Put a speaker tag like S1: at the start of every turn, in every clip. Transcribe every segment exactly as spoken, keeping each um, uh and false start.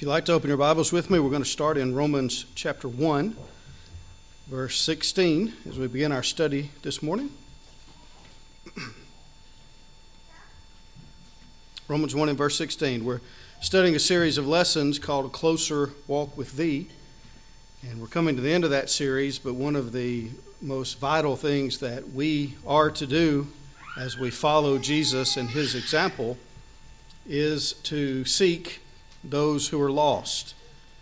S1: If you'd like to open your Bibles with me, we're going to start in Romans chapter one, verse sixteen, as we begin our study this morning. Romans one and verse sixteen. We're studying a series of lessons called A Closer Walk with Thee. And we're coming to the end of that series, but one of the most vital things that we are to do as we follow Jesus and his example is to seek those who are lost.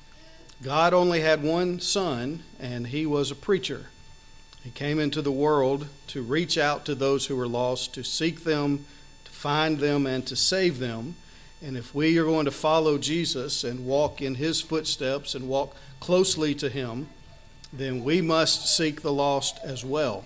S1: God only had one son, and he was a preacher. He came into the world to reach out to those who were lost, to seek them, to find them, and to save them. And if we are going to follow Jesus and walk in his footsteps and walk closely to him, then we must seek the lost as well.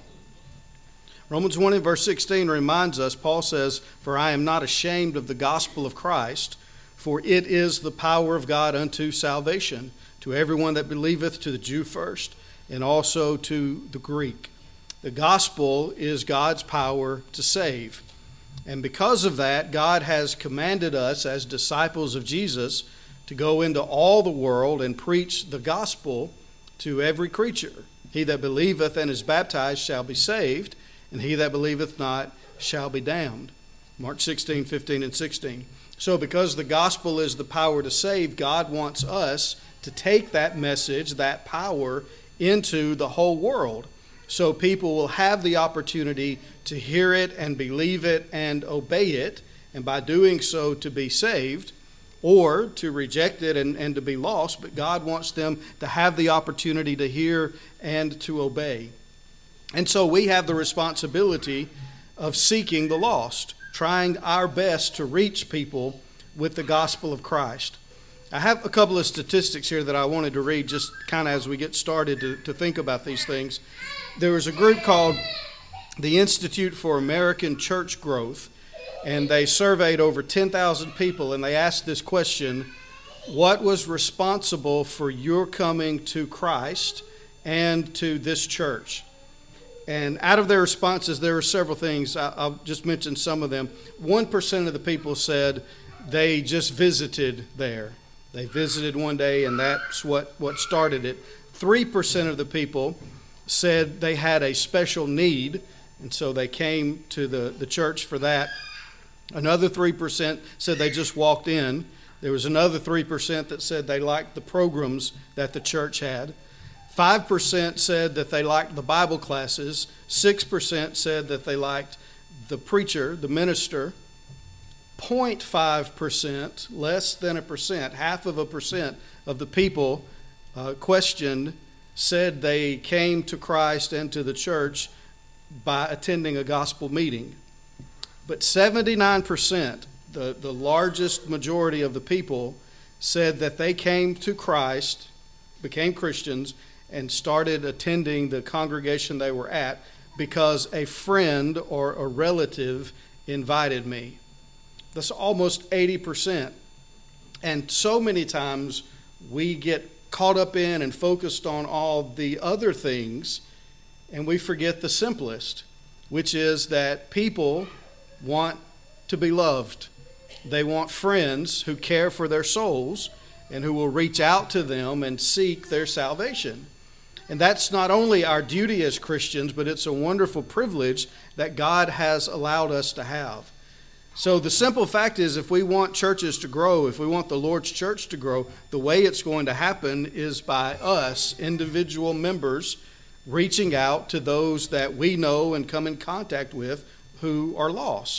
S1: Romans one and verse sixteen reminds us, Paul says, "For I am not ashamed of the gospel of Christ, for it is the power of God unto salvation, to everyone that believeth, to the Jew first, and also to the Greek." The gospel is God's power to save. And because of that, God has commanded us as disciples of Jesus to go into all the world and preach the gospel to every creature. He that believeth and is baptized shall be saved, and he that believeth not shall be damned. Mark sixteen, fifteen, and sixteen. So because the gospel is the power to save, God wants us to take that message, that power, into the whole world, so people will have the opportunity to hear it and believe it and obey it, and by doing so to be saved, or to reject it and, and to be lost. But God wants them to have the opportunity to hear and to obey. And so we have the responsibility of seeking the lost, trying our best to reach people with the gospel of Christ. I have a couple of statistics here that I wanted to read just kind of as we get started to, to think about these things. There was a group called the Institute for American Church Growth, and they surveyed over ten thousand people, and they asked this question: what was responsible for your coming to Christ and to this church? And out of their responses, there were several things. I'll just mention some of them. one percent of the people said they just visited there. They visited one day, and that's what, what started it. three percent of the people said they had a special need, and so they came to the, the church for that. Another three percent said they just walked in. There was another three percent that said they liked the programs that the church had. five percent said that they liked the Bible classes. six percent said that they liked the preacher, the minister. zero point five percent, less than a percent, half of a percent of the people uh, questioned said they came to Christ and to the church by attending a gospel meeting. But seventy-nine percent, the, the largest majority of the people, said that they came to Christ, became Christians, and started attending the congregation they were at because a friend or a relative invited me. That's almost eighty percent. And so many times we get caught up in and focused on all the other things, and we forget the simplest, which is that people want to be loved. They want friends who care for their souls and who will reach out to them and seek their salvation. And that's not only our duty as Christians, but it's a wonderful privilege that God has allowed us to have. So the simple fact is, if we want churches to grow, if we want the Lord's church to grow, the way it's going to happen is by us, individual members, reaching out to those that we know and come in contact with who are lost.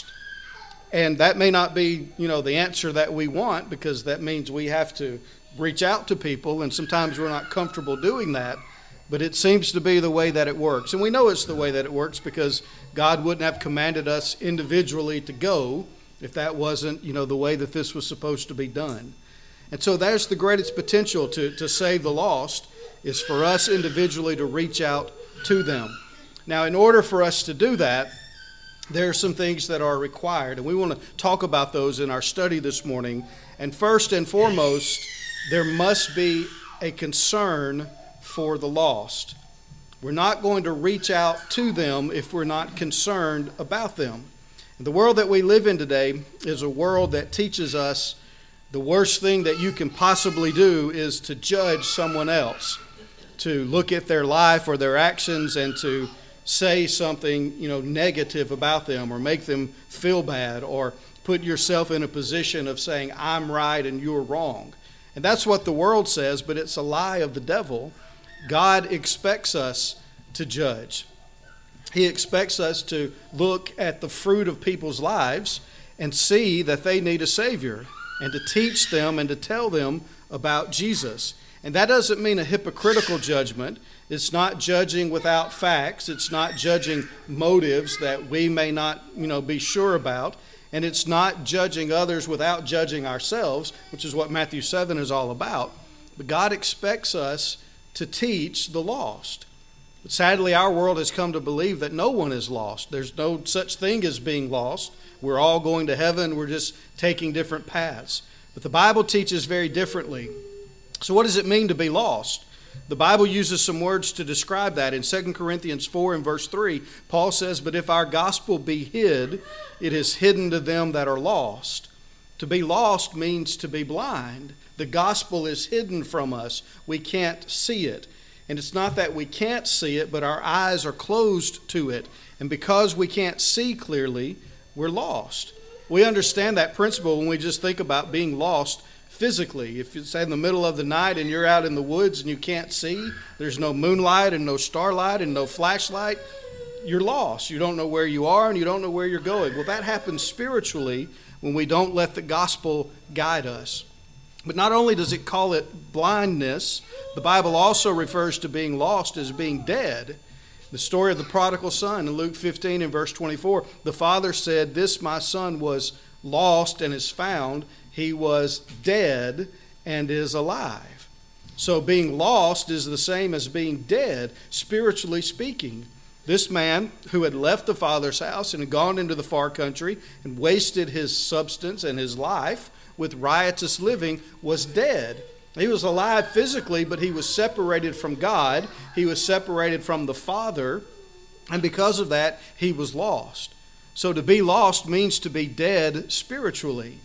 S1: And that may not be, you know, the answer that we want, because that means we have to reach out to people, and sometimes we're not comfortable doing that. But it seems to be the way that it works. And we know it's the way that it works because God wouldn't have commanded us individually to go if that wasn't, you know, the way that this was supposed to be done. And so there's the greatest potential to, to save the lost, is for us individually to reach out to them. Now, in order for us to do that, there are some things that are required. And we want to talk about those in our study this morning. And first and foremost, there must be a concern for the lost. We're not going to reach out to them if we're not concerned about them. The world that we live in today is a world that teaches us The worst thing that you can possibly do is to judge someone else, to look at their life or their actions and to say something, you know, negative about them or make them feel bad or put yourself in a position of saying, I'm right and you're wrong. And that's what the world says, but it's a lie of the devil. God expects us to judge. He expects us to look at the fruit of people's lives and see that they need a Savior and to teach them and to tell them about Jesus. And that doesn't mean a hypocritical judgment. It's not judging without facts. It's not judging motives that we may not, you know, be sure about. And it's not judging others without judging ourselves, which is what Matthew seven is all about. But God expects us to teach the lost. But sadly, our world has come to believe that no one is lost. There's no such thing as being lost. We're all going to heaven. We're just taking different paths. But the Bible teaches very differently. So what does it mean to be lost? The Bible uses some words to describe that. In Second Corinthians four and verse three, Paul says, but if our gospel be hid, it is hidden to them that are lost. To be lost means to be blind. The gospel is hidden from us. We can't see it. And it's not that we can't see it, but our eyes are closed to it. And because we can't see clearly, we're lost. We understand that principle when we just think about being lost physically. If it's in the middle of the night and you're out in the woods and you can't see, there's no moonlight and no starlight and no flashlight, you're lost. You don't know where you are and you don't know where you're going. Well, that happens spiritually when we don't let the gospel guide us. But not only does it call it blindness, the Bible also refers to being lost as being dead. The story of the prodigal son in Luke fifteen and verse twenty-four, the father said, this my son was lost and is found. He was dead and is alive. So being lost is the same as being dead, spiritually speaking. This man who had left the father's house and had gone into the far country and wasted his substance and his life with riotous living was dead. He was alive physically, but he was separated from God. He was separated from the Father, and because of that, he was lost. So to be lost means to be dead spiritually.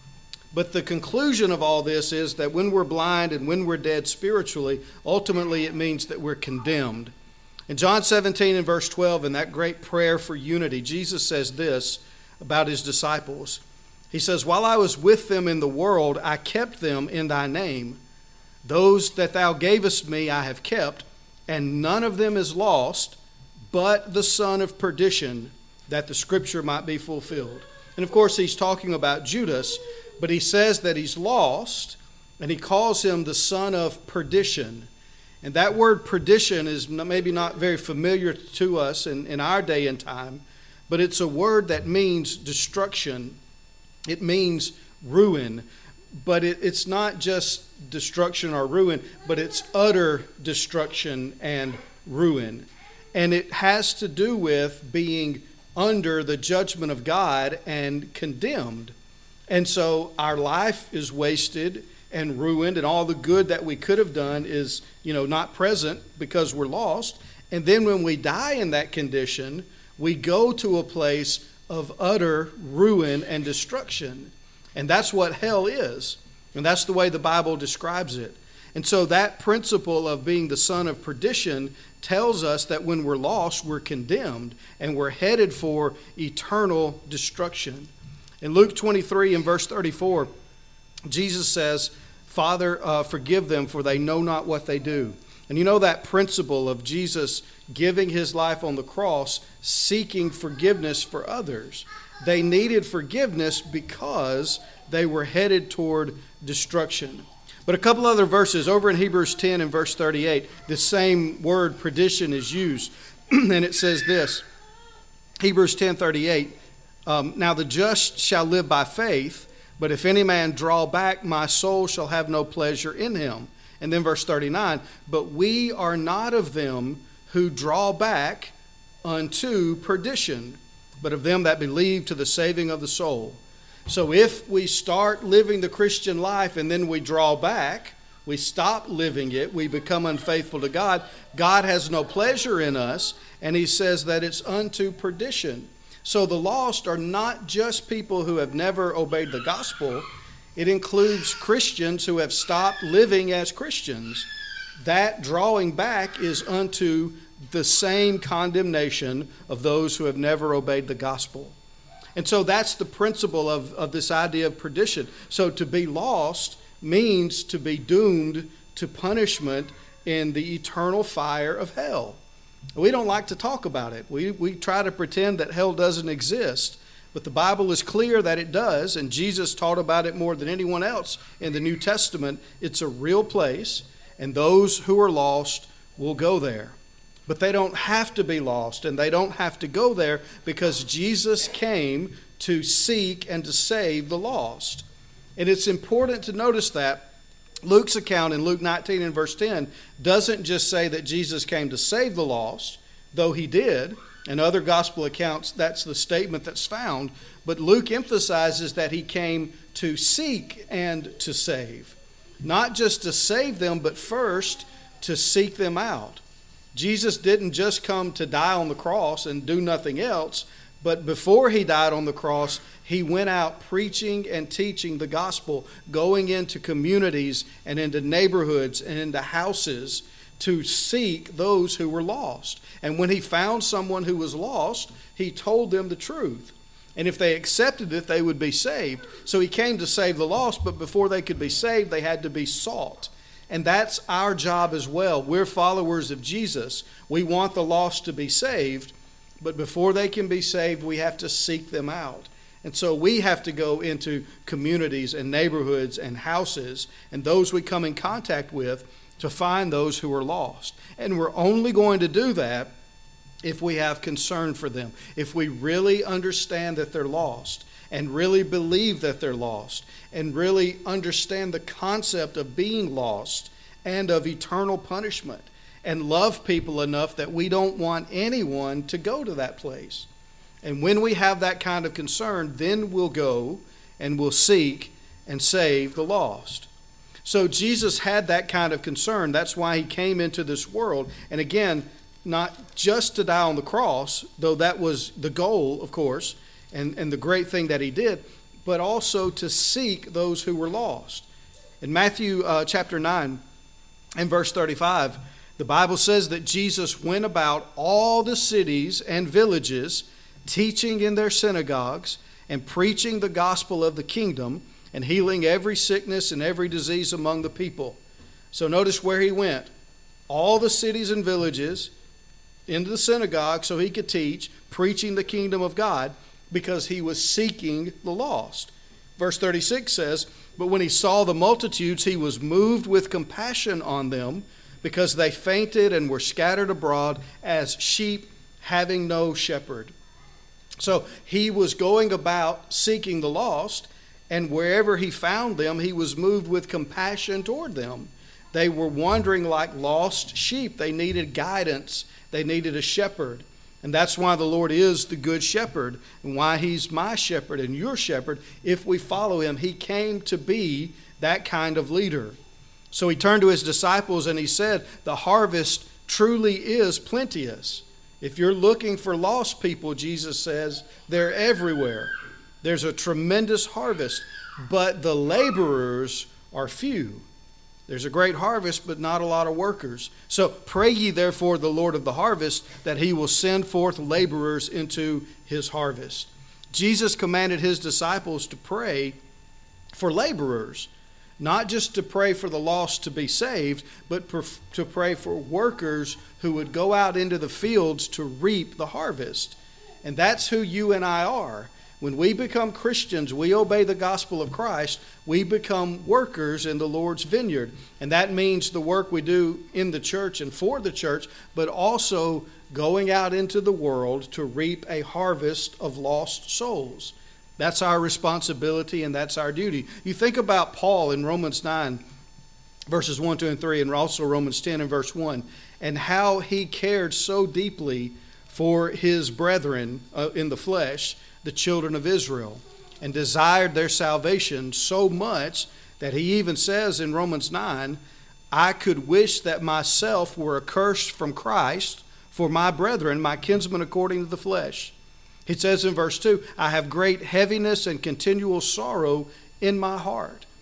S1: But the conclusion of all this is that when we're blind and when we're dead spiritually, ultimately it means that we're condemned. In John seventeen and verse twelve, in that great prayer for unity, Jesus says this about his disciples. He says, while I was with them in the world, I kept them in thy name. Those that thou gavest me I have kept, and none of them is lost, but the son of perdition, that the scripture might be fulfilled. And of course, he's talking about Judas, but he says that he's lost, and he calls him the son of perdition. And that word perdition is maybe not very familiar to us in, in our day and time, but it's a word that means destruction. It means ruin. But it, it's not just destruction or ruin, but it's utter destruction and ruin. And it has to do with being under the judgment of God and condemned. And so our life is wasted and ruined, and all the good that we could have done is, you know, not present because we're lost. And then when we die in that condition, we go to a place of utter ruin and destruction. And that's what hell is. And that's the way the Bible describes it. And so that principle of being the son of perdition tells us that when we're lost, we're condemned and we're headed for eternal destruction. In Luke twenty-three and verse thirty-four, Jesus says, Father, uh, forgive them, for they know not what they do. And you know that principle of Jesus giving his life on the cross, seeking forgiveness for others. They needed forgiveness because they were headed toward destruction. But a couple other verses, over in Hebrews ten and verse thirty-eight, the same word perdition is used. And it says this, Hebrews ten thirty-eight, um, now the just shall live by faith, but if any man draw back, my soul shall have no pleasure in him. And then verse thirty-nine, but we are not of them who draw back unto perdition, but of them that believe to the saving of the soul. So if we start living the Christian life and then we draw back, we stop living it, we become unfaithful to God, God has no pleasure in us, and he says that it's unto perdition. So the lost are not just people who have never obeyed the gospel. It includes Christians who have stopped living as Christians. That drawing back is unto the same condemnation of those who have never obeyed the gospel. And so that's the principle of, of this idea of perdition. So to be lost means to be doomed to punishment in the eternal fire of hell. We don't like to talk about it. We, we try to pretend that hell doesn't exist. But the Bible is clear that it does, and Jesus taught about it more than anyone else in the New Testament. It's a real place, and those who are lost will go there. But they don't have to be lost, and they don't have to go there because Jesus came to seek and to save the lost. And it's important to notice that Luke's account in Luke nineteen and verse ten doesn't just say that Jesus came to save the lost, though he did. In other gospel accounts, that's the statement that's found. But Luke emphasizes that he came to seek and to save. Not just to save them, but first to seek them out. Jesus didn't just come to die on the cross and do nothing else, but before he died on the cross, he went out preaching and teaching the gospel, going into communities and into neighborhoods and into houses to seek those who were lost. And when he found someone who was lost, he told them the truth. And if they accepted it, they would be saved. So he came to save the lost, but before they could be saved, they had to be sought. And that's our job as well. We're followers of Jesus. We want the lost to be saved, but before they can be saved, we have to seek them out. And so we have to go into communities and neighborhoods and houses and those we come in contact with to find those who are lost. And we're only going to do that if we have concern for them, if we really understand that they're lost and really believe that they're lost and really understand the concept of being lost and of eternal punishment and love people enough that we don't want anyone to go to that place. And when we have that kind of concern, then we'll go and we'll seek and save the lost. So Jesus had that kind of concern. That's why he came into this world. And again, not just to die on the cross, though that was the goal, of course, and, and the great thing that he did, but also to seek those who were lost. In Matthew uh, chapter nine and verse thirty-five, the Bible says that Jesus went about all the cities and villages, teaching in their synagogues and preaching the gospel of the kingdom and healing every sickness and every disease among the people. So notice where he went. All the cities and villages, into the synagogue so he could teach, preaching the kingdom of God, because he was seeking the lost. Verse thirty-six says, "But when he saw the multitudes, he was moved with compassion on them, because they fainted and were scattered abroad as sheep having no shepherd." So he was going about seeking the lost, and wherever he found them, he was moved with compassion toward them. They were wandering like lost sheep. They needed guidance. They needed a shepherd. And that's why the Lord is the good shepherd, and why he's my shepherd and your shepherd. If we follow him, he came to be that kind of leader. So he turned to his disciples and he said, "The harvest truly is plenteous." If you're looking for lost people, Jesus says, they're everywhere. There's a tremendous harvest, but the laborers are few. There's a great harvest, but not a lot of workers. So pray ye therefore the Lord of the harvest, that he will send forth laborers into his harvest. Jesus commanded his disciples to pray for laborers, not just to pray for the lost to be saved, but to pray for workers who would go out into the fields to reap the harvest. And that's who you and I are. When we become Christians, we obey the gospel of Christ, we become workers in the Lord's vineyard. And that means the work we do in the church and for the church, but also going out into the world to reap a harvest of lost souls. That's our responsibility and that's our duty. You think about Paul in Romans nine, verses one, two, and three, and also Romans ten and verse one, and how he cared so deeply for his brethren uh, in the flesh, the children of Israel, and desired their salvation so much that he even says in Romans nine, "I could wish that myself were accursed from Christ for my brethren, my kinsmen according to the flesh." He says in verse two, "I have great heaviness and continual sorrow in my heart."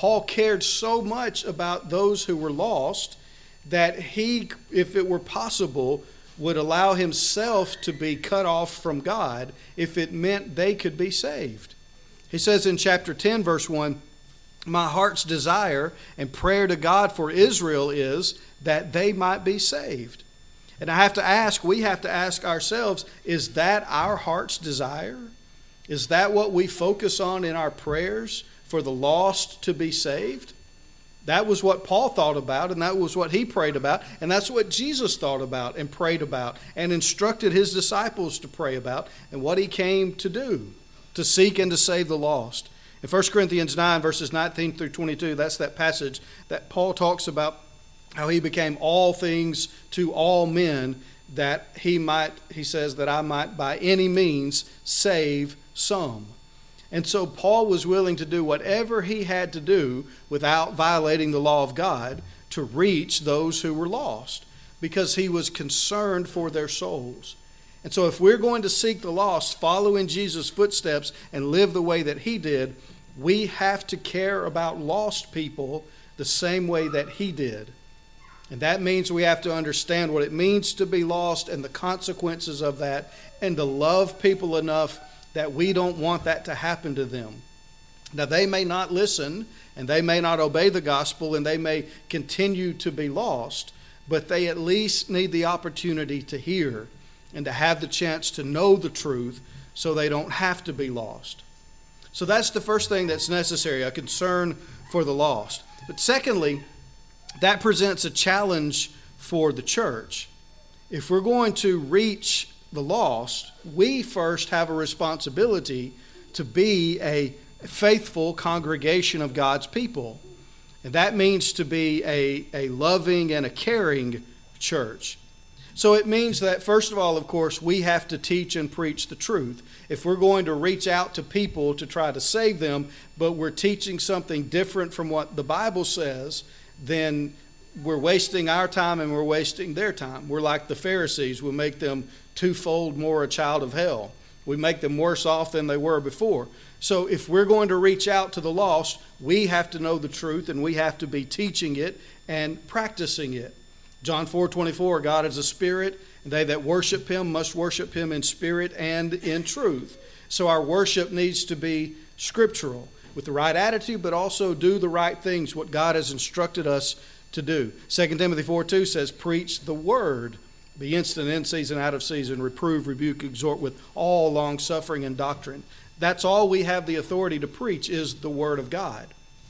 S1: Paul cared so much about those who were lost that he, if it were possible, would allow himself to be cut off from God if it meant they could be saved. He says in chapter ten, verse one, "My heart's desire and prayer to God for Israel is that they might be saved." And I have to ask, we have to ask ourselves, is that our heart's desire? Is that what we focus on in our prayers, for the lost to be saved? That was what Paul thought about, and that was what he prayed about, and that's what Jesus thought about and prayed about and instructed his disciples to pray about, and what he came to do, to seek and to save the lost. In First Corinthians nine, verses nineteen through twenty-two, that's that passage that Paul talks about how he became all things to all men, that he might, he says, that I might by any means save some. And so Paul was willing to do whatever he had to do without violating the law of God to reach those who were lost, because he was concerned for their souls. And so if we're going to seek the lost, follow in Jesus' footsteps, and live the way that he did, we have to care about lost people the same way that he did. And that means we have to understand what it means to be lost and the consequences of that, and to love people enough that we don't want that to happen to them. Now, they may not listen, and they may not obey the gospel, and they may continue to be lost, but they at least need the opportunity to hear and to have the chance to know the truth so they don't have to be lost. So that's the first thing that's necessary, a concern for the lost. But secondly, that presents a challenge for the church. If we're going to reach the lost, we first have a responsibility to be a faithful congregation of God's people. And that means to be a, a loving and a caring church. So it means that, first of all, of course, we have to teach and preach the truth. If we're going to reach out to people to try to save them, but we're teaching something different from what the Bible says, then we're wasting our time and we're wasting their time. We're like the Pharisees. We'll make them twofold more a child of hell. We make them worse off than they were before. So if we're going to reach out to the lost, we have to know the truth, and we have to be teaching it and practicing it. John four twenty-four, God is a spirit, and they that worship him must worship him in spirit and in truth. So our worship needs to be scriptural, with the right attitude, but also do the right things, what God has instructed us to do. Second Timothy four two says, preach the word. Be instant in season, out of season, reprove, rebuke, exhort with all long suffering and doctrine. That's all we have the authority to preach, is the word of God.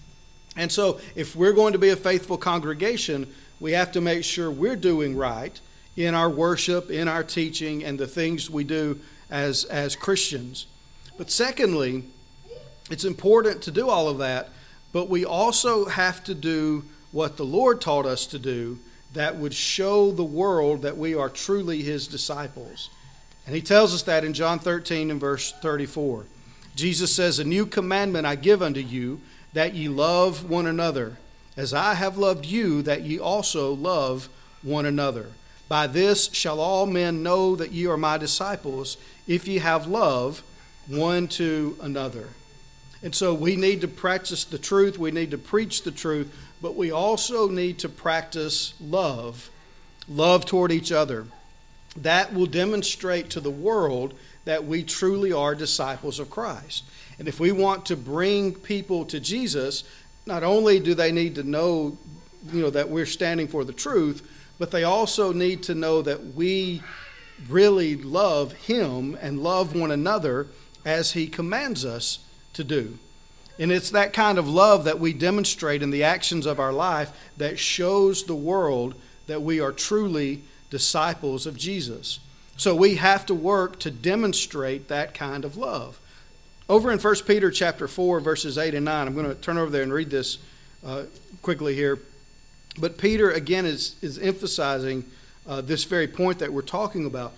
S1: And so if we're going to be a faithful congregation, we have to make sure we're doing right in our worship, in our teaching, and the things we do as, as Christians. But secondly, it's important to do all of that, but we also have to do what the Lord taught us to do that would show the world that we are truly his disciples. And he tells us that in John thirteen and verse thirty-four. Jesus says, a new commandment I give unto you, that ye love one another, as I have loved you, that ye also love one another. By this shall all men know that ye are my disciples, if ye have love one to another. And so we need to practice the truth, we need to preach the truth, but we also need to practice love, love toward each other. That will demonstrate to the world that we truly are disciples of Christ. And if we want to bring people to Jesus, not only do they need to know, you know, that we're standing for the truth, but they also need to know that we really love him and love one another as he commands us to do. And it's that kind of love that we demonstrate in the actions of our life that shows the world that we are truly disciples of Jesus. So we have to work to demonstrate that kind of love. Over in First Peter chapter four, verses eight and nine, I'm going to turn over there and read this uh, quickly here. But Peter, again, is, is emphasizing uh, this very point that we're talking about.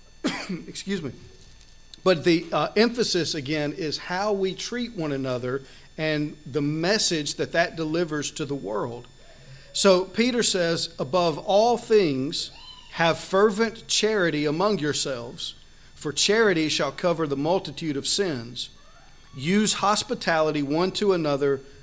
S1: Excuse me. But the uh, emphasis, again, is how we treat one another and the message that that delivers to the world. So Peter says, above all things, have fervent charity among yourselves, for charity shall cover the multitude of sins. Use hospitality one to another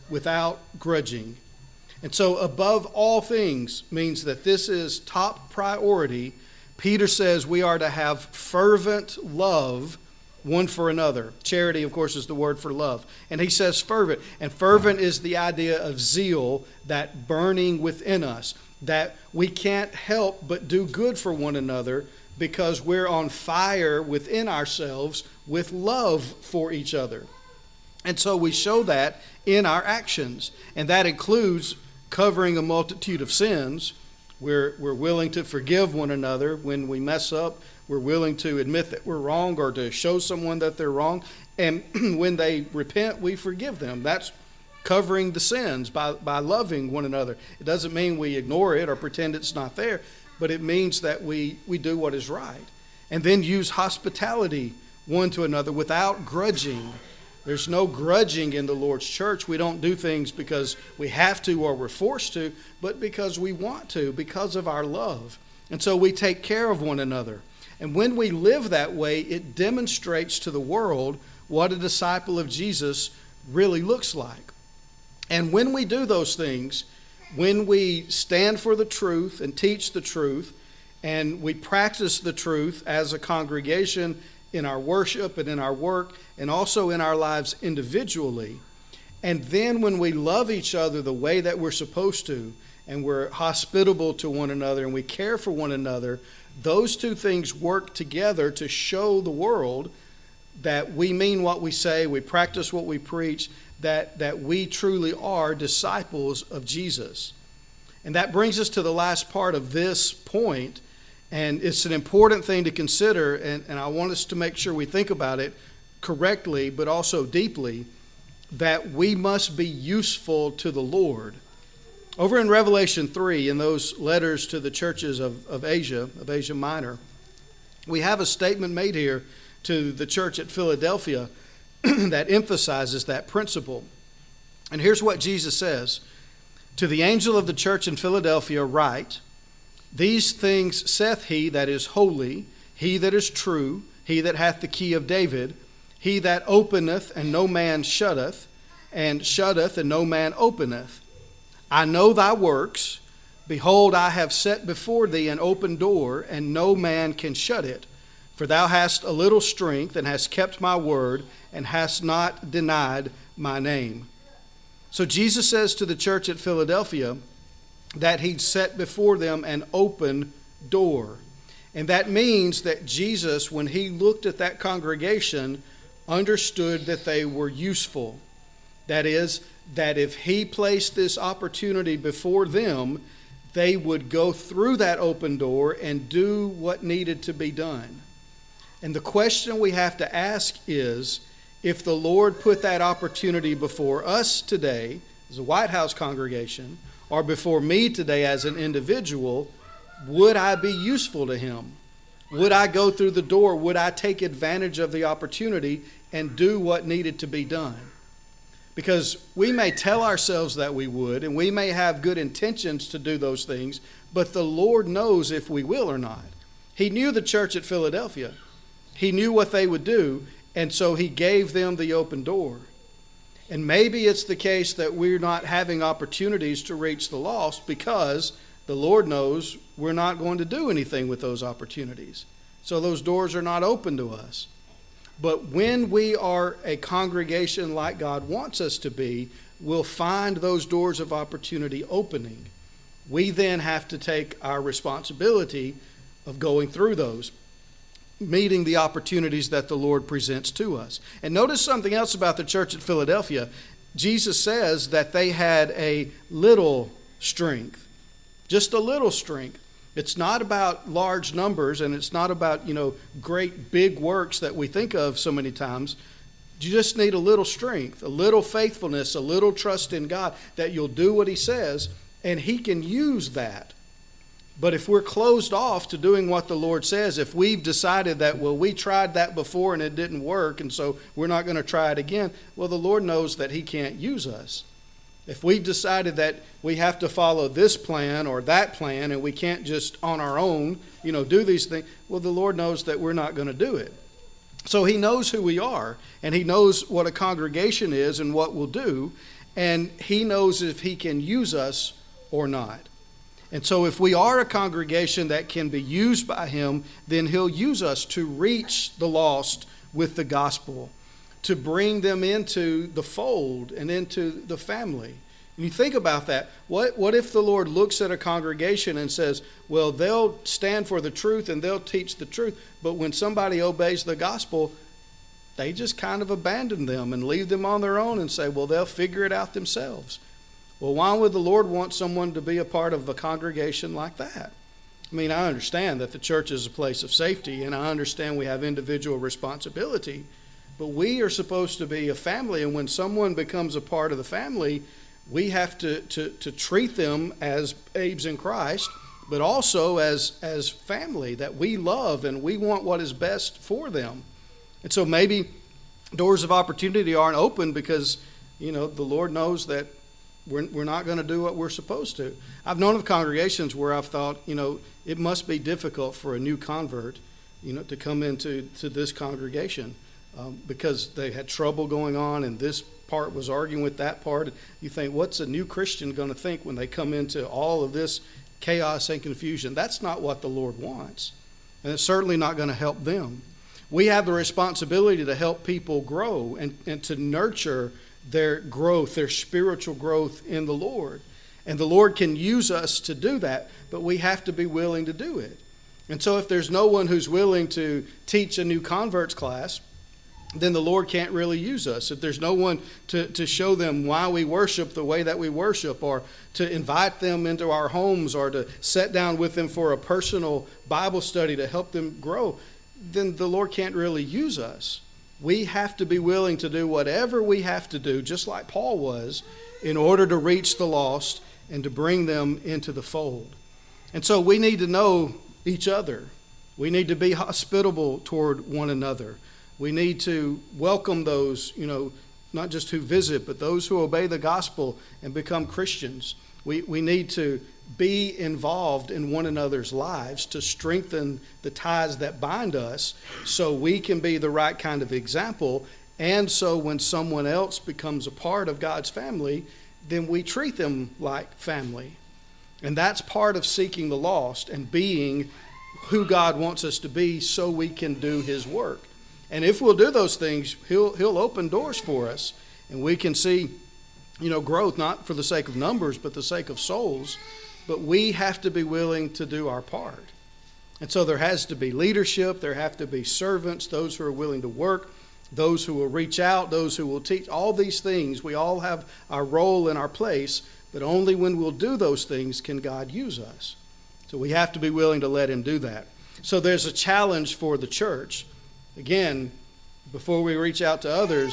S1: without grudging. And so above all things means that this is top priority. Peter says we are to have fervent love one for another. Charity, of course, is the word for love. And he says fervent. And fervent is the idea of zeal, that burning within us, that we can't help but do good for one another because we're on fire within ourselves with love for each other. And so we show that in our actions. And that includes covering a multitude of sins. We're, we're willing to forgive one another when we mess up. We're willing to admit that we're wrong or to show someone that they're wrong. And when they repent, we forgive them. That's covering the sins by, by loving one another. It doesn't mean we ignore it or pretend it's not there, but it means that we, we do what is right. And then use hospitality one to another without grudging. There's no grudging in the Lord's church. We don't do things because we have to or we're forced to, but because we want to, because of our love. And so we take care of one another. And when we live that way, it demonstrates to the world what a disciple of Jesus really looks like. And when we do those things, when we stand for the truth and teach the truth, and we practice the truth as a congregation in our worship and in our work, and also in our lives individually, and then when we love each other the way that we're supposed to, and we're hospitable to one another, and we care for one another, those two things work together to show the world that we mean what we say, we practice what we preach, that, that we truly are disciples of Jesus. And that brings us to the last part of this point, and it's an important thing to consider, and, and I want us to make sure we think about it correctly, but also deeply, that we must be useful to the Lord. Over in Revelation three, in those letters to the churches of, of Asia, of Asia Minor, we have a statement made here to the church at Philadelphia that emphasizes that principle. And here's what Jesus says: "To the angel of the church in Philadelphia write, These things saith he that is holy, he that is true, he that hath the key of David, he that openeth and no man shutteth, and shutteth and no man openeth. I know thy works. Behold, I have set before thee an open door, and no man can shut it. For thou hast a little strength, and hast kept my word, and hast not denied my name." So Jesus says to the church at Philadelphia that he'd set before them an open door. And that means that Jesus, when he looked at that congregation, understood that they were useful. That is, that if he placed this opportunity before them, they would go through that open door and do what needed to be done. And the question we have to ask is, if the Lord put that opportunity before us today as a White House congregation, or before me today as an individual, would I be useful to him? Would I go through the door? Would I take advantage of the opportunity and do what needed to be done? Because we may tell ourselves that we would, and we may have good intentions to do those things, but the Lord knows if we will or not. He knew the church at Philadelphia. He knew what they would do, and so he gave them the open door. And maybe it's the case that we're not having opportunities to reach the lost because the Lord knows we're not going to do anything with those opportunities. So those doors are not open to us. But when we are a congregation like God wants us to be, we'll find those doors of opportunity opening. We then have to take our responsibility of going through those, meeting the opportunities that the Lord presents to us. And notice something else about the church at Philadelphia. Jesus says that they had a little strength, just a little strength. It's not about large numbers, and it's not about, you know, great big works that we think of so many times. You just need a little strength, a little faithfulness, a little trust in God that you'll do what he says, and he can use that. But if we're closed off to doing what the Lord says, if we've decided that, well, we tried that before and it didn't work, and so we're not going to try it again, well, the Lord knows that he can't use us. If we've decided that we have to follow this plan or that plan and we can't just on our own, you know, do these things, well, the Lord knows that we're not going to do it. So he knows who we are, and he knows what a congregation is and what we'll do. and he knows if he can use us or not. And so if we are a congregation that can be used by him, then he'll use us to reach the lost with the gospel, to bring them into the fold and into the family. And you think about that. What, what if the Lord looks at a congregation and says, well, they'll stand for the truth and they'll teach the truth, but when somebody obeys the gospel, they just kind of abandon them and leave them on their own and say, well, they'll figure it out themselves. Well, why would the Lord want someone to be a part of a congregation like that? I mean, I understand that the church is a place of safety, and I understand we have individual responsibility, but we are supposed to be a family, and when someone becomes a part of the family, we have to, to, to treat them as babes in Christ, but also as, as family that we love and we want what is best for them. And so maybe doors of opportunity aren't open because, you know, the Lord knows that we're, we're not going to do what we're supposed to. I've known of congregations where I've thought, you know, it must be difficult for a new convert, you know, to come into to this congregation um, because they had trouble going on and this part was arguing with that part. You think, what's a new Christian going to think when they come into all of this chaos and confusion? That's not what the Lord wants, and it's certainly not going to help them. We have the responsibility to help people grow and, and to nurture their growth, their spiritual growth in the Lord. And the Lord can use us to do that, but we have to be willing to do it. And so if there's no one who's willing to teach a new converts class, then the Lord can't really use us. If there's no one to, to show them why we worship the way that we worship, or to invite them into our homes, or to sit down with them for a personal Bible study to help them grow, then the Lord can't really use us. We have to be willing to do whatever we have to do, just like Paul was, in order to reach the lost and to bring them into the fold. And so we need to know each other. We need to be hospitable toward one another. We need to welcome those, you know, not just who visit, but those who obey the gospel and become Christians. We, we need to be involved in one another's lives to strengthen the ties that bind us so we can be the right kind of example. And so when someone else becomes a part of God's family, then we treat them like family. And that's part of seeking the lost and being who God wants us to be so we can do his work. And if we'll do those things, he'll he'll open doors for us, and we can see, you know, growth, not for the sake of numbers, but the sake of souls. But we have to be willing to do our part. And so there has to be leadership, there have to be servants, those who are willing to work, those who will reach out, those who will teach, all these things. We all have our role and our place, but only when we'll do those things can God use us. So we have to be willing to let him do that. So there's a challenge for the church. Again, before we reach out to others,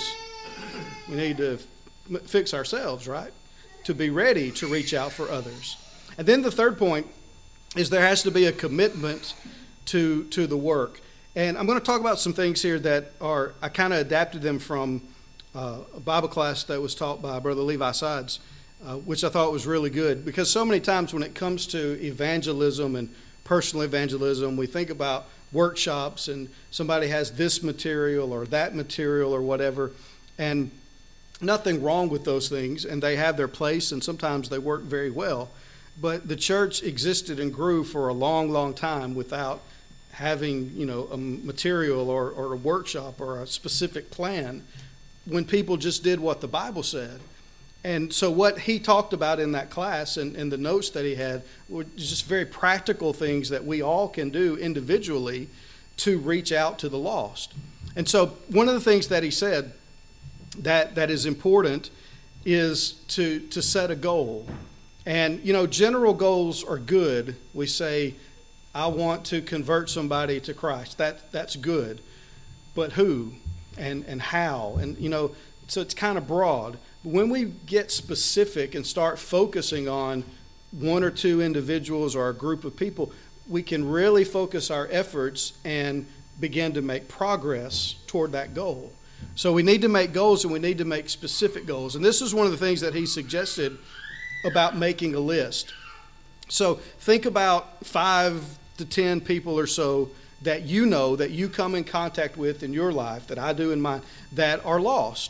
S1: we need to f- fix ourselves, right? To be ready to reach out for others. And then the third point is there has to be a commitment to, to the work. And I'm going to talk about some things here that are, I kind of adapted them from uh, a Bible class that was taught by Brother Levi Sides, uh, which I thought was really good. Because so many times when it comes to evangelism and personal evangelism, we think about workshops and somebody has this material or that material or whatever, and nothing wrong with those things, and they have their place, and sometimes they work very well. But the church existed and grew for a long, long time without having, you know, a material or, or a workshop or a specific plan, when people just did what the Bible said. And so what he talked about in that class and, and the notes that he had were just very practical things that we all can do individually to reach out to the lost. And so one of the things that he said that that is important is to to set a goal. And, you know, general goals are good. We say, I want to convert somebody to Christ. That that's good. But who and and how? And, you know, so it's kind of broad. When we get specific and start focusing on one or two individuals or a group of people, we can really focus our efforts and begin to make progress toward that goal. So we need to make goals, and we need to make specific goals. And this is one of the things that he suggested about making a list. So think about five to ten people or so that you know, that you come in contact with in your life, that I do in mine, that are lost.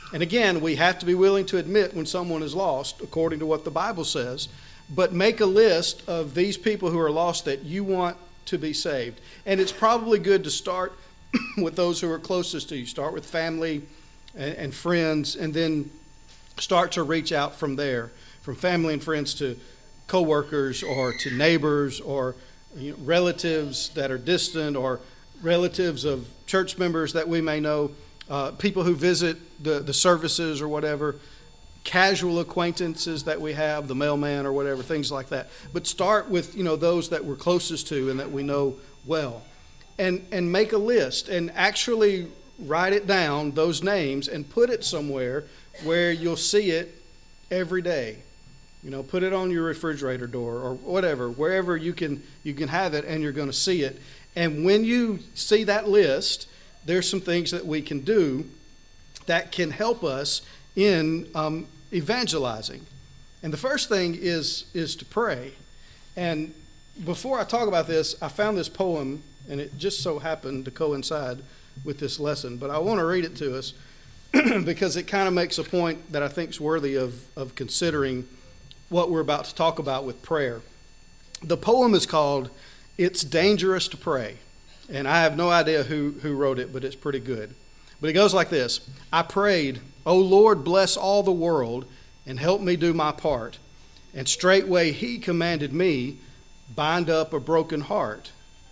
S1: And again, we have to be willing to admit when someone is lost, according to what the Bible says, but make a list of these people who are lost that you want to be saved. And it's probably good to start with those who are closest to you. Start with family and, and friends, and then start to reach out from there, from family and friends to coworkers or to neighbors or you know, relatives that are distant or relatives of church members that we may know, uh, people who visit the, the services or whatever, casual acquaintances that we have, the mailman or whatever, things like that. But start with, you know, those that we're closest to and that we know well. And, and make a list and actually write it down, those names, and put it somewhere where you'll see it every day. You know, put it on your refrigerator door or whatever, wherever you can you can have it and you're going to see it. And when you see that list, there's some things that we can do that can help us in um, evangelizing. And the first thing is is to pray. And before I talk about this, I found this poem, and it just so happened to coincide with this lesson. But I want to read it to us because it kind of makes a point that I think is worthy of, of considering what we're about to talk about with prayer. The poem is called "It's Dangerous to Pray." And I have no idea who, who wrote it, but it's pretty good. But it goes like this. I prayed, "O Lord, bless all the world and help me do my part. And straightway he commanded me, bind up a broken heart.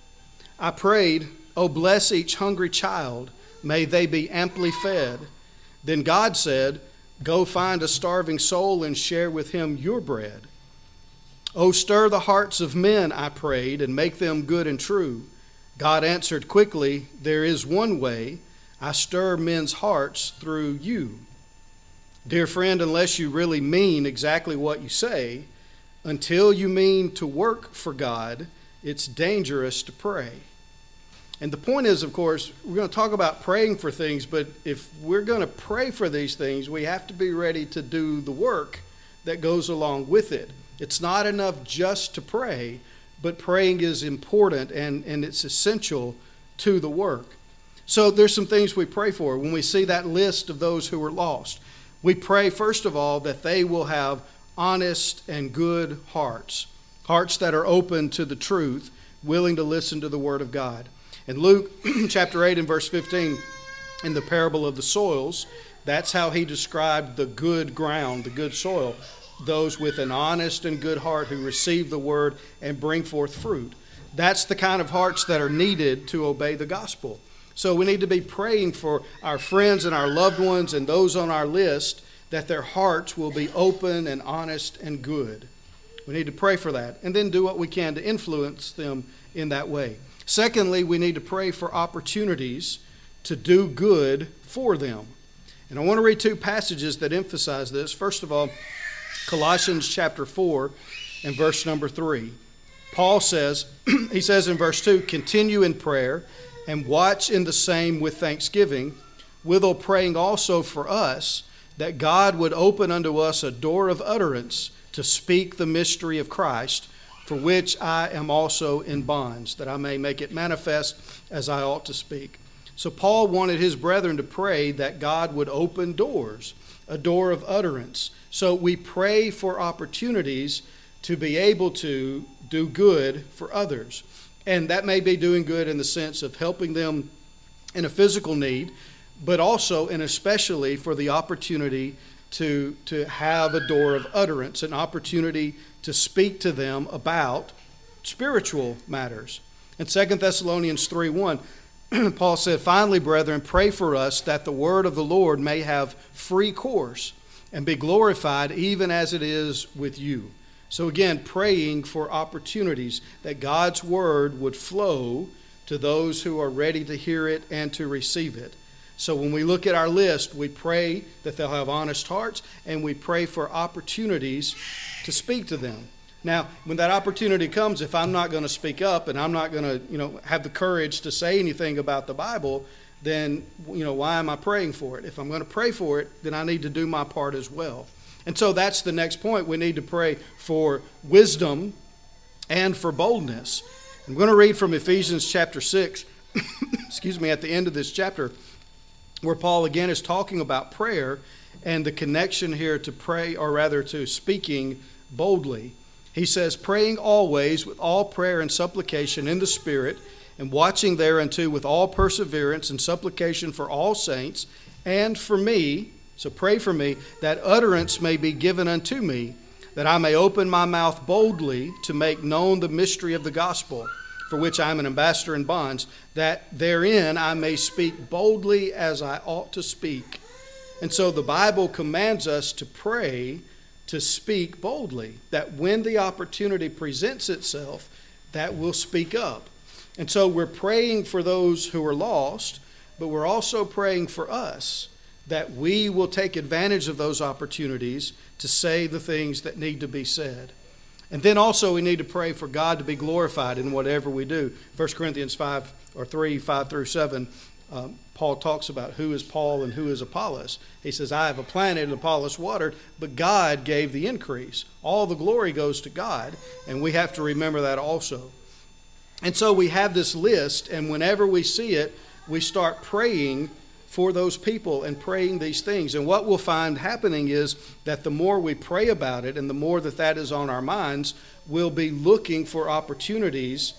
S1: I prayed, "O bless each hungry child, may they be amply fed." Then God said, "Go find a starving soul and share with him your bread." "O stir the hearts of men," I prayed, "and make them good and true." God answered quickly, "There is one way. I stir men's hearts through you." Dear friend, unless you really mean exactly what you say, until you mean to work for God, it's dangerous to pray. And the point is, of course, we're going to talk about praying for things, but if we're going to pray for these things, we have to be ready to do the work that goes along with it. It's not enough just to pray, but praying is important and, and it's essential to the work. So there's some things we pray for. When we see that list of those who are lost, we pray, first of all, that they will have honest and good hearts, hearts that are open to the truth, willing to listen to the Word of God. In Luke chapter eight and verse fifteen, in the parable of the soils, that's how he described the good ground, the good soil, those with an honest and good heart who receive the Word and bring forth fruit. That's the kind of hearts that are needed to obey the gospel. So we need to be praying for our friends and our loved ones and those on our list that their hearts will be open and honest and good. We need to pray for that and then do what we can to influence them in that way. Secondly, we need to pray for opportunities to do good for them. And I want to read two passages that emphasize this. First of all, Colossians chapter four and verse number three. Paul says, he says in verse two, "Continue in prayer and watch in the same with thanksgiving, withal praying also for us, that God would open unto us a door of utterance to speak the mystery of Christ, for which I am also in bonds, that I may make it manifest as I ought to speak." So Paul wanted his brethren to pray that God would open doors, a door of utterance. So we pray for opportunities to be able to do good for others. And that may be doing good in the sense of helping them in a physical need, but also and especially for the opportunity to, to have a door of utterance, an opportunity to speak to them about spiritual matters. In Second Thessalonians three one, Paul said, "Finally, brethren, pray for us that the word of the Lord may have free course and be glorified even as it is with you." So again, praying for opportunities that God's word would flow to those who are ready to hear it and to receive it. So when we look at our list, we pray that they'll have honest hearts, and we pray for opportunities to speak to them. Now, when that opportunity comes, if I'm not going to speak up and I'm not going to, you know, have the courage to say anything about the Bible, then, you know, why am I praying for it? If I'm going to pray for it, then I need to do my part as well. And so that's the next point. We need to pray for wisdom and for boldness. I'm going to read from Ephesians chapter six, excuse me, at the end of this chapter, where Paul again is talking about prayer and the connection here to pray, or rather to speaking boldly. He says, praying always with all prayer and supplication in the Spirit, and watching thereunto with all perseverance and supplication for all saints, and for me, so pray for me, that utterance may be given unto me, that I may open my mouth boldly to make known the mystery of the gospel, for which I am an ambassador in bonds, that therein I may speak boldly as I ought to speak. And so the Bible commands us to pray, to speak boldly, that when the opportunity presents itself, that we'll speak up. And so we're praying for those who are lost, but we're also praying for us, that we will take advantage of those opportunities to say the things that need to be said. And then also we need to pray for God to be glorified in whatever we do. First Corinthians five or three, five through seven, um, Paul talks about who is Paul and who is Apollos. He says, I have a planted and Apollos watered, but God gave the increase. All the glory goes to God, and we have to remember that also. And so we have this list, and whenever we see it, we start praying for those people and praying these things. And what we'll find happening is that the more we pray about it and the more that that is on our minds, we'll be looking for opportunities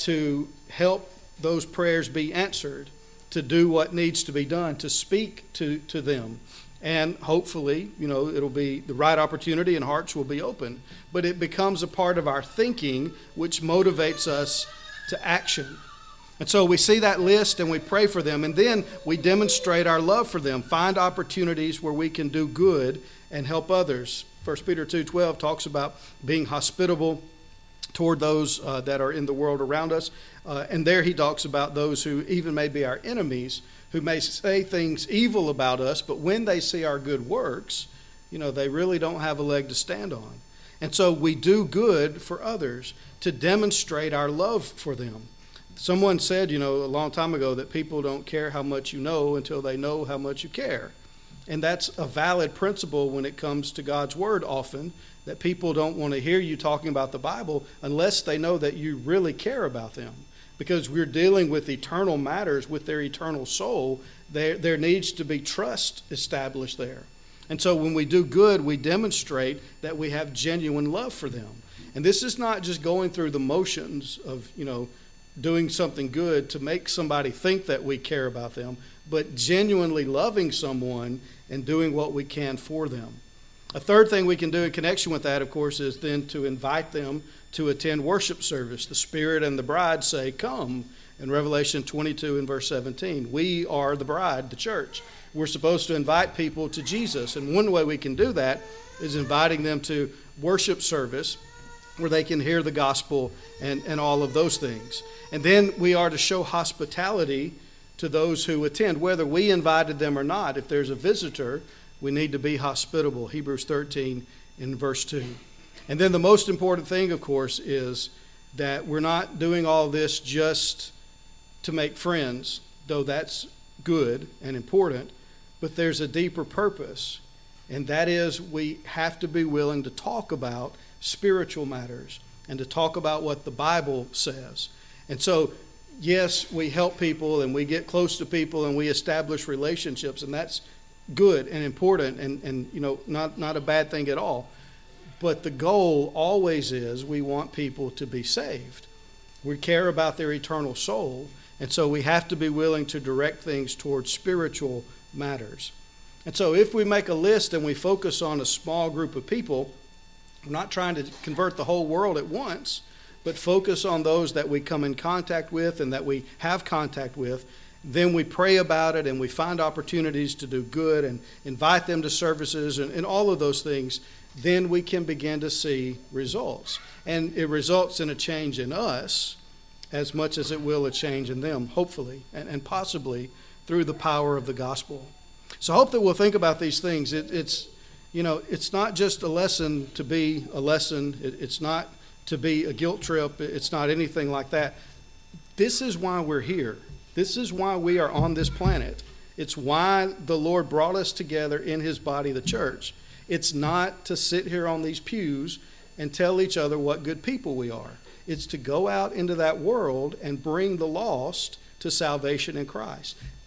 S1: to help those prayers be answered, to do what needs to be done, to speak to, to them. And hopefully, you know, it'll be the right opportunity and hearts will be open. But it becomes a part of our thinking, which motivates us to action. And so we see that list and we pray for them, and then we demonstrate our love for them, find opportunities where we can do good and help others. First Peter two twelve talks about being hospitable toward those uh, that are in the world around us. Uh, and there he talks about those who even may be our enemies, who may say things evil about us, but when they see our good works, you know, they really don't have a leg to stand on. And so we do good for others to demonstrate our love for them. Someone said, you know, a long time ago that people don't care how much you know until they know how much you care. And that's a valid principle when it comes to God's word often, that people don't want to hear you talking about the Bible unless they know that you really care about them. Because we're dealing with eternal matters with their eternal soul, there, there needs to be trust established there. And so when we do good, we demonstrate that we have genuine love for them. And this is not just going through the motions of, you know, doing something good to make somebody think that we care about them, but genuinely loving someone and doing what we can for them. A third thing we can do in connection with that, of course, is then to invite them to attend worship service. The Spirit and the bride say, come, in Revelation twenty-two and verse seventeen. We are the bride, the church. We're supposed to invite people to Jesus, and one way we can do that is inviting them to worship service where they can hear the gospel and, and all of those things. And then we are to show hospitality to those who attend, whether we invited them or not. If there's a visitor, we need to be hospitable. Hebrews thirteen in verse two. And then the most important thing, of course, is that we're not doing all this just to make friends, though that's good and important, but there's a deeper purpose. And that is we have to be willing to talk about spiritual matters and to talk about what the Bible says. And so, yes, we help people and we get close to people and we establish relationships, and that's good and important and, and you know, not, not a bad thing at all. But the goal always is we want people to be saved. We care about their eternal soul, and so we have to be willing to direct things towards spiritual matters. And so if we make a list and we focus on a small group of people, we're not trying to convert the whole world at once, but focus on those that we come in contact with and that we have contact with. Then we pray about it and we find opportunities to do good and invite them to services and, and all of those things. Then we can begin to see results. And it results in a change in us as much as it will a change in them, hopefully, and, and possibly through the power of the gospel. So I hope that we'll think about these things. It, it's, you know, it's not just a lesson to be a lesson. It, it's not to be a guilt trip. It's not anything like that. This is why we're here. This is why we are on this planet. It's why the Lord brought us together in his body, the church. It's not to sit here on these pews and tell each other what good people we are. It's to go out into that world and bring the lost to salvation in Christ.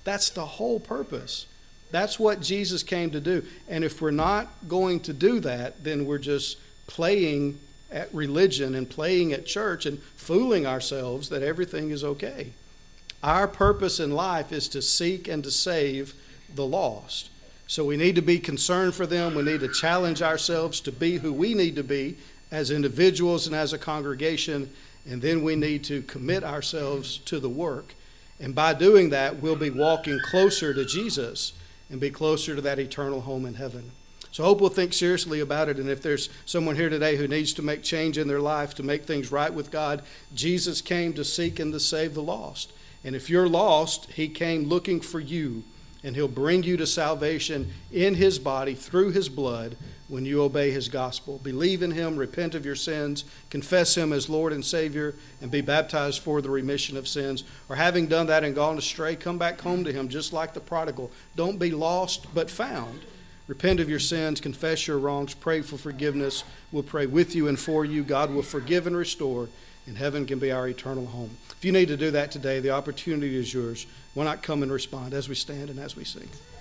S1: That's the whole purpose. That's what Jesus came to do. And if we're not going to do that, then we're just playing at religion and playing at church and fooling ourselves that everything is okay. Our purpose in life is to seek and to save the lost. So we need to be concerned for them. We need to challenge ourselves to be who we need to be as individuals and as a congregation. And then we need to commit ourselves to the work. And by doing that, we'll be walking closer to Jesus and be closer to that eternal home in heaven. So I hope we'll think seriously about it. And if there's someone here today who needs to make change in their life, to make things right with God, Jesus came to seek and to save the lost. And if you're lost, he came looking for you. And he'll bring you to salvation in his body through his blood when you obey his gospel. Believe in him, repent of your sins, confess him as Lord and Savior, and be baptized for the remission of sins. Or having done that and gone astray, come back home to him just like the prodigal. Don't be lost but found. Repent of your sins, confess your wrongs, pray for forgiveness. We'll pray with you and for you. God will forgive and restore, and heaven can be our eternal home. If you need to do that today, the opportunity is yours. Why not come and respond as we stand and as we sing?